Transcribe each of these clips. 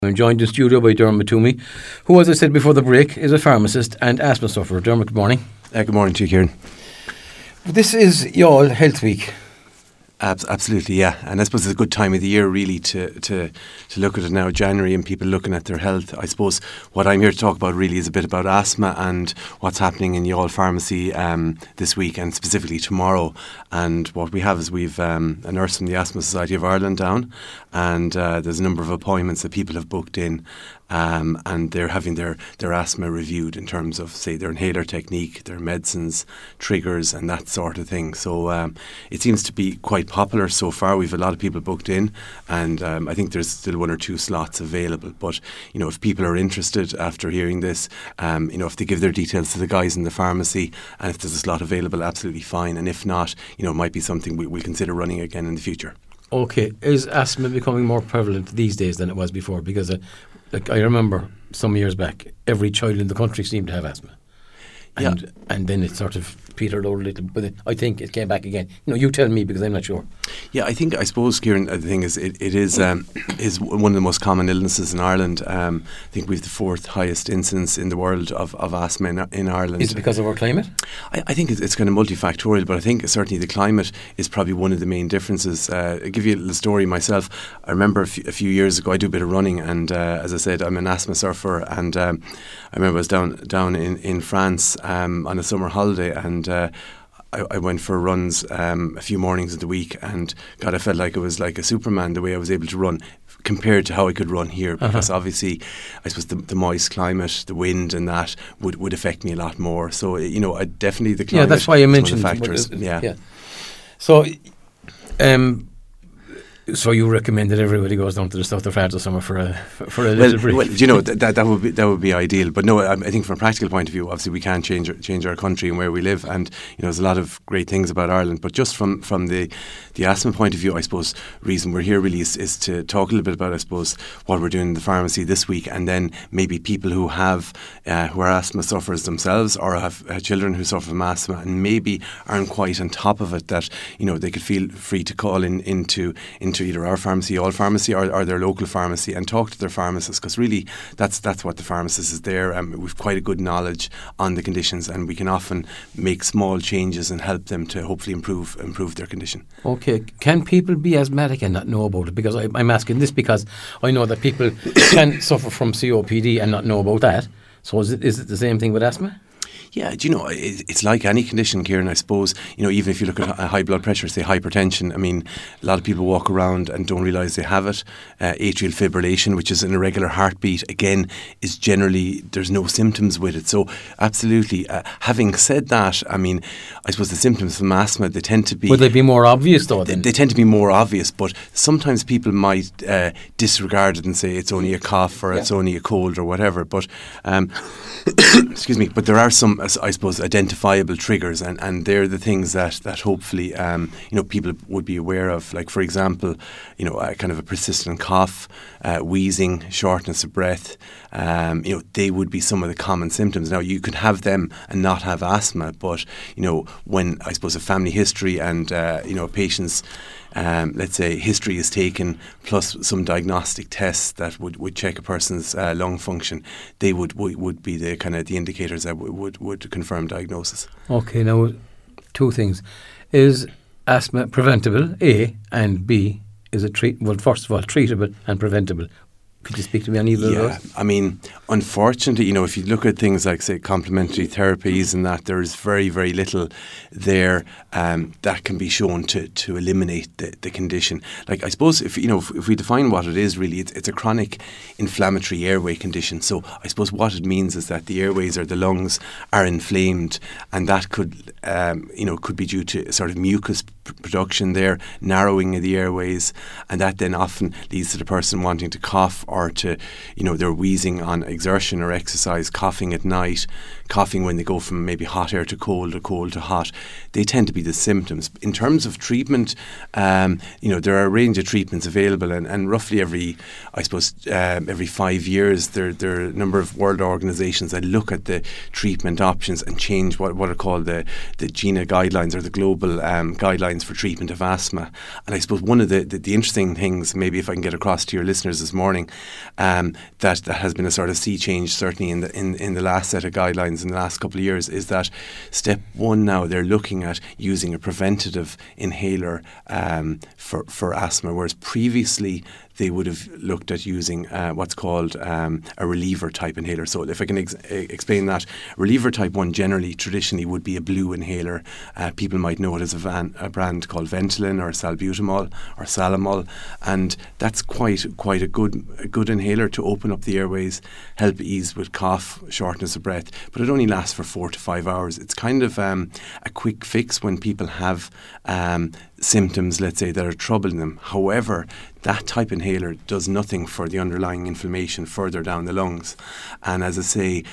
I'm joined in studio by Dermot Toomey, who, as I said before the break, is a pharmacist and asthma sufferer. Dermot, good morning. Good morning to you, Kieran. This is your Health Week. Absolutely, yeah. And I suppose it's a good time of the year, really, to look at it now, January, and people looking at their health. I suppose what I'm here to talk about really is a bit about asthma and what's happening in Youghal Pharmacy this week and specifically tomorrow. And what we have is we've a nurse from the Asthma Society of Ireland down, and there's a number of appointments that people have booked in. And they're having their asthma reviewed in terms of, say, their inhaler technique, their medicines, triggers, and that sort of thing. So it seems to be quite popular so far. We've a lot of people booked in, and I think there's still one or two slots available. But if people are interested after hearing this, if they give their details to the guys in the pharmacy, and if there's a slot available, absolutely fine. And if not, it might be something we'll consider running again in the future. Okay, is asthma becoming more prevalent these days than it was before? Because I remember some years back, every child in the country seemed to have asthma. And then it sort of petered out a little, but I think it came back again. You tell me, because I'm not sure. Yeah, I suppose, Kieran, the thing is, it is one of the most common illnesses in Ireland. I think we have the fourth highest incidence in the world of asthma in Ireland. Is it because of our climate? I think it's kind of multifactorial, but I think certainly the climate is probably one of the main differences. I'll give you a little story myself. I remember a few years ago, I do a bit of running, and as I said, I'm an asthma sufferer, and I remember I was down in France on a summer holiday, and I went for runs a few mornings of the week, and God, I felt like I was like a Superman the way I was able to run compared to how I could run here, because obviously I suppose the moist climate, the wind and that would affect me a lot more. So I definitely, the climate, that's why I mentioned one of the factors. Yeah. So you recommend that everybody goes down to the south of France this summer for a little break? Well, that would be ideal. But no, I think from a practical point of view, obviously we can't change our country and where we live, and there's a lot of great things about Ireland. But just from the asthma point of view, I suppose reason we're here really is to talk a little bit about, I suppose, what we're doing in the pharmacy this week, and then maybe people who are asthma sufferers themselves, or have children who suffer from asthma and maybe aren't quite on top of it, that they could feel free to call into either our pharmacy, Youghal Pharmacy, or their local pharmacy, and talk to their pharmacist, because really that's what the pharmacist is there. We've quite a good knowledge on the conditions, and we can often make small changes and help them to hopefully improve their condition. Okay, can people be asthmatic and not know about it? Because I'm asking this because I know that people can suffer from COPD and not know about that. So is it the same thing with asthma? Yeah, it's like any condition, Kieran, I suppose. Even if you look at high blood pressure, say hypertension, I mean, a lot of people walk around and don't realise they have it. Atrial fibrillation, which is an irregular heartbeat, again, is generally, there's no symptoms with it. So, absolutely. Having said that, I mean, I suppose the symptoms from asthma, they tend to be... Would they be more obvious, though? They tend to be more obvious, but sometimes people might disregard it and say it's only a cough or it's only a cold or whatever. But... excuse me, but there are some, I suppose, identifiable triggers, and they're the things that hopefully people would be aware of. Like, for example, a kind of a persistent cough, wheezing, shortness of breath. They would be some of the common symptoms. Now, you could have them and not have asthma, but when, I suppose, a family history and a patient's let's say history is taken, plus some diagnostic tests that would check a person's lung function, they would be the kind of the indicators that would confirm diagnosis. Okay, now two things. Is asthma preventable, A, and B, is it first of all, treatable and preventable? Could you speak to me on either of those? Yeah, I mean, unfortunately, if you look at things like, say, complementary therapies and that, there is very, very little there that can be shown to eliminate the condition. Like, I suppose if we define what it is, really, it's a chronic inflammatory airway condition. So I suppose what it means is that the airways or the lungs are inflamed, and that could be due to sort of mucus production there, narrowing of the airways, and that then often leads to the person wanting to cough, or to, they're wheezing on exertion or exercise, coughing at night, coughing when they go from maybe hot air to cold or cold to hot. They tend to be the symptoms. In terms of treatment, there are a range of treatments available, and roughly every 5 years, there are a number of world organisations that look at the treatment options and change what are called the GINA guidelines, or the global guidelines guidelines for treatment of asthma. And I suppose one of the interesting things, maybe if I can get across to your listeners this morning, that has been a sort of sea change certainly in the last set of guidelines in the last couple of years, is that step one now they're looking at using a preventative inhaler for asthma, whereas previously they would have looked at using what's called a reliever type inhaler. So if I can explain that, reliever type 1 traditionally would be a blue inhaler. People might know it as a brand called Ventolin or salbutamol or Salamol, and that's quite a good inhaler to open up the airways, help ease with cough, shortness of breath, but it only lasts for 4 to 5 hours. It's kind of a quick fix when people have symptoms, let's say, that are troubling them. However, that type inhaler does nothing for the underlying inflammation further down the lungs. And as I say...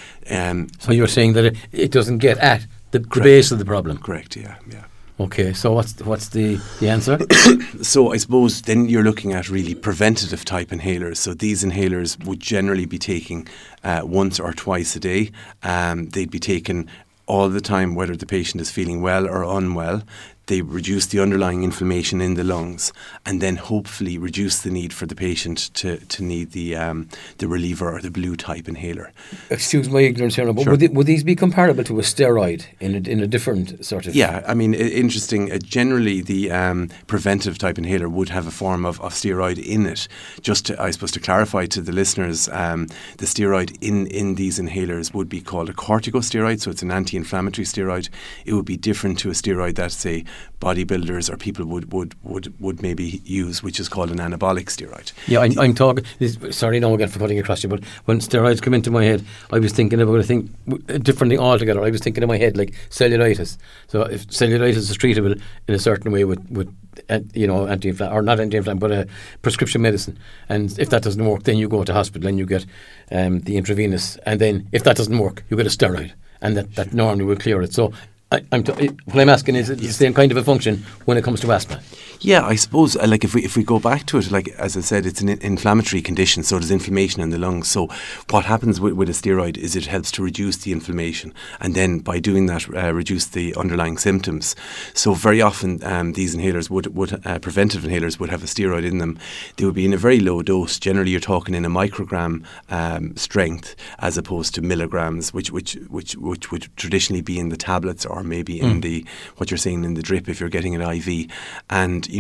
so you're saying that it doesn't get at the base of the problem? Correct, yeah. Okay, so what's the answer? So I suppose then you're looking at really preventative type inhalers. So these inhalers would generally be taken once or twice a day. They'd be taken all the time, whether the patient is feeling well or unwell. They reduce the underlying inflammation in the lungs, and then hopefully reduce the need for the patient to need the reliever or the blue type inhaler. Excuse my ignorance here, but sure. Would these be comparable to a steroid in a different sort of... Yeah, I mean, interesting. Generally, the preventive type inhaler would have a form of steroid in it. Just to, I suppose, to clarify to the listeners, the steroid in these inhalers would be called a corticosteroid, so it's an anti-inflammatory steroid. It would be different to a steroid that, say, bodybuilders or people would maybe use, which is called an anabolic steroid. Yeah, I'm talking... Sorry, no, again for cutting across you, but when steroids come into my head, I was thinking about a different thing altogether. I was thinking in my head like cellulitis. So if cellulitis is treatable in a certain way with anti-inflammatory, or not anti-inflammatory, but a prescription medicine, and if that doesn't work, then you go to hospital and you get the intravenous, and then if that doesn't work, you get a steroid, and that normally will clear it. So what I'm asking is it the same kind of a function when it comes to asthma? Yeah, I suppose like if we go back to it, like as I said, it's an inflammatory condition, so there's inflammation in the lungs. So what happens with a steroid is it helps to reduce the inflammation, and then by doing that reduce the underlying symptoms. So very often these inhalers would preventive inhalers would have a steroid in them. They would be in a very low dose. Generally, you're talking in a microgram strength as opposed to milligrams, which would traditionally be in the tablets or maybe in the what you're saying in the drip if you're getting an IV. And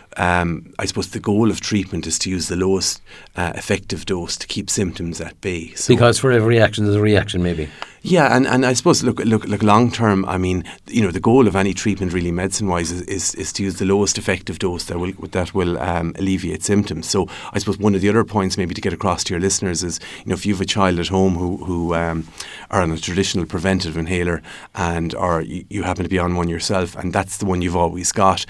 I suppose the goal of treatment is to use the lowest effective dose to keep symptoms at bay. So because for every action there's a reaction, maybe. Yeah, and I suppose look long term. I mean, the goal of any treatment, really medicine wise, is to use the lowest effective dose that will alleviate symptoms. So I suppose one of the other points maybe to get across to your listeners is, if you have a child at home who are on a traditional preventive inhaler, or you happen to be on one yourself, and that's the one you've always got,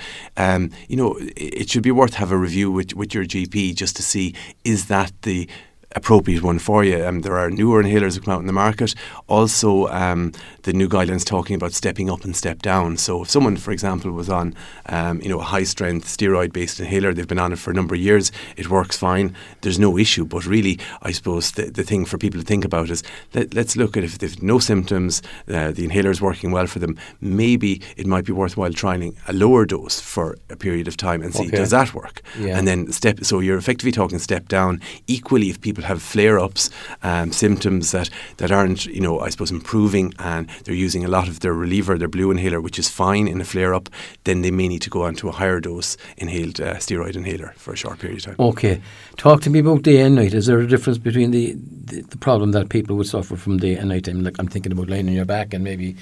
it should be worth have a review with your GP just to see, is that the appropriate one for you. There are newer inhalers that come out in the market. Also, the new guidelines talking about stepping up and step down. So if someone, for example, was on a high-strength steroid-based inhaler, they've been on it for a number of years, it works fine, there's no issue. But really, I suppose the thing for people to think about is let's look at if they've no symptoms, the inhaler is working well for them, maybe it might be worthwhile trying a lower dose for a period of time and see, does that work? Yeah. And then so you're effectively talking step down. Equally, if people have flare-ups, symptoms that aren't, I suppose, improving, and they're using a lot of their reliever, their blue inhaler, which is fine in a flare-up, then they may need to go on to a higher dose inhaled steroid inhaler for a short period of time. Okay. Talk to me about day and night. Is there a difference between the problem that people would suffer from day and night time? Like, I'm thinking about lying on your back and maybe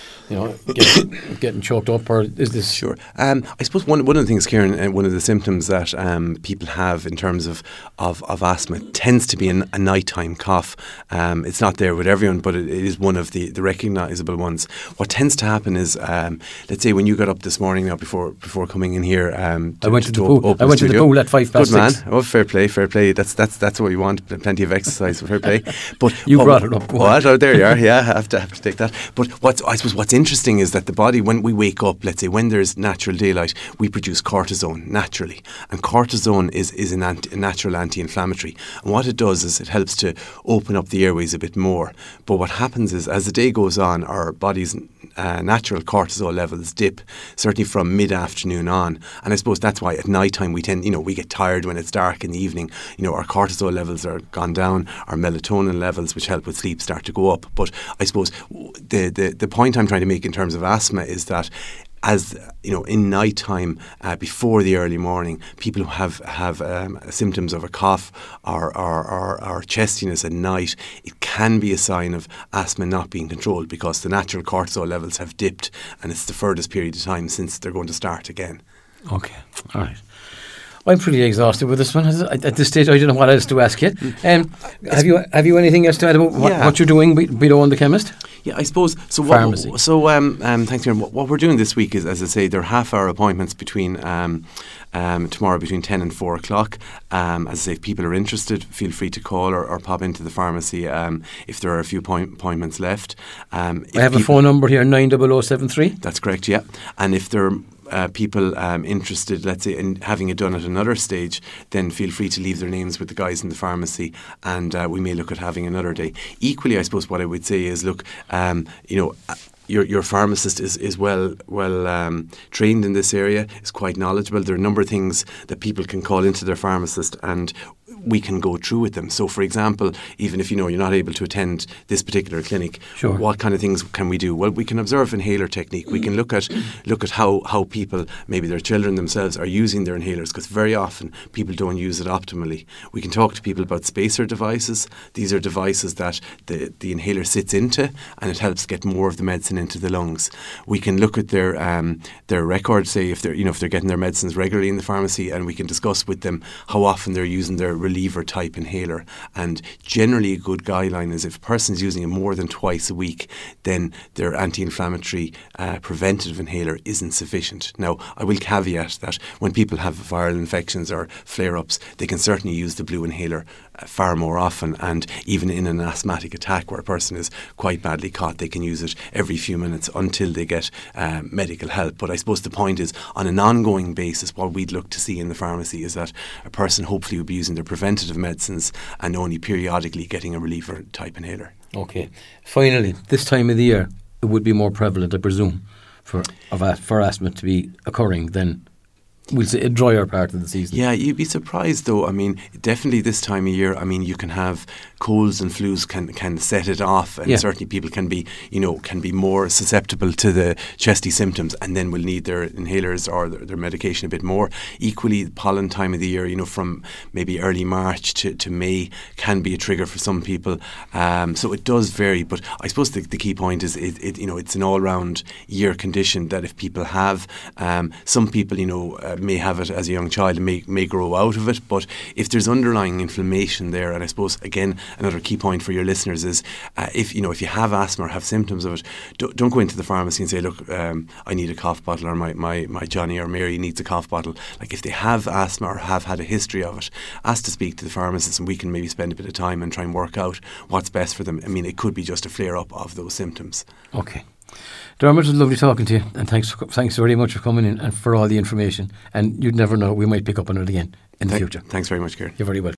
getting choked up, or is this... Sure. I suppose one of the things, Kieran, one of the symptoms that people have in terms of asthma tends to be a nighttime cough. It's not there with everyone, but it is one of the recognisable ones. What tends to happen is, let's say when you got up this morning now before coming in here... I went to the pool. I went to the pool at 6:05. Good man. Oh, fair play. That's what you want, plenty of exercise, fair play. But you brought it up. What? Oh, there you are. Yeah, I have to take that. But I suppose what's interesting is that the body, when we wake up, let's say when there's natural daylight, we produce cortisone naturally. And cortisone is a natural anti-inflammatory. And what it does is it helps to open up the airways a bit more. But what happens is, as the day goes on, our body's natural cortisol levels dip, certainly from mid-afternoon on. And I suppose that's why at night time we tend, we get tired when it's dark in the evening. Our cortisol levels are gone down, our melatonin levels, which help with sleep, start to go up. But I suppose the point I'm trying to make in terms of asthma is that, as in night time, before the early morning, people who have symptoms of a cough or chestiness at night, it can be a sign of asthma not being controlled, because the natural cortisol levels have dipped, and it's the furthest period of time since they're going to start again. Okay, all right. I'm pretty exhausted with this one. At this stage, I don't know what else to ask you. Have you anything else to add about what you're doing below on the chemist? Yeah, I suppose. So Pharmacy. Thanks, Kieran. What we're doing this week is, as I say, there are half-hour appointments between tomorrow between 10 and 4 o'clock. As I say, if people are interested, feel free to call or pop into the pharmacy if there are a few appointments left. I have a phone number here, 90073. That's correct, yeah. And if there are people interested, let's say, in having it done at another stage, then feel free to leave their names with the guys in the pharmacy, and we may look at having another day. Equally, I suppose what I would say is, look, your pharmacist is well trained in this area, is quite knowledgeable. There are a number of things that people can call into their pharmacist, and we can go through with them. So, for example, even if you're not able to attend this particular clinic, sure, what kind of things can we do? Well, we can observe inhaler technique. We can look at how people, maybe their children themselves, are using their inhalers, because very often people don't use it optimally. We can talk to people about spacer devices. These are devices that the inhaler sits into, and it helps get more of the medicine into the lungs. We can look at their record, say if they're getting their medicines regularly in the pharmacy, and we can discuss with them how often they're using their reliever type inhaler. And generally a good guideline is, if a person's using it more than twice a week, then their anti-inflammatory preventative inhaler isn't sufficient. Now, I will caveat that when people have viral infections or flare-ups, they can certainly use the blue inhaler far more often, and even in an asthmatic attack where a person is quite badly caught, they can use it every few minutes until they get medical help. But I suppose the point is, on an ongoing basis, what we'd look to see in the pharmacy is that a person hopefully will be using their preventative medicines and only periodically getting a reliever type inhaler. Okay. Finally, this time of the year, it would be more prevalent, I presume, for asthma to be occurring than, we'll say, a drier part of the season. Yeah, you'd be surprised though. I mean, definitely this time of year, I mean, you can have colds and flus can set it off, and certainly people can be more susceptible to the chesty symptoms, and then will need their inhalers or their medication a bit more. Equally, pollen time of the year, from maybe early March to May, can be a trigger for some people. So it does vary, but I suppose the key point is it's an all-round year condition that if people have, some people may have it as a young child and may grow out of it, but if there's underlying inflammation there, and I suppose again another key point for your listeners is, if you have asthma or have symptoms of it, don't go into the pharmacy and say, look, I need a cough bottle, or my Johnny or Mary needs a cough bottle. Like, if they have asthma or have had a history of it, ask to speak to the pharmacist, and we can maybe spend a bit of time and try and work out what's best for them. I mean, it could be just a flare up of those symptoms. Okay. Dermot, it was lovely talking to you, and thanks very much for coming in and for all the information. And you'd never know, we might pick up on it again in the future. Thanks very much, Kieran. You're very welcome.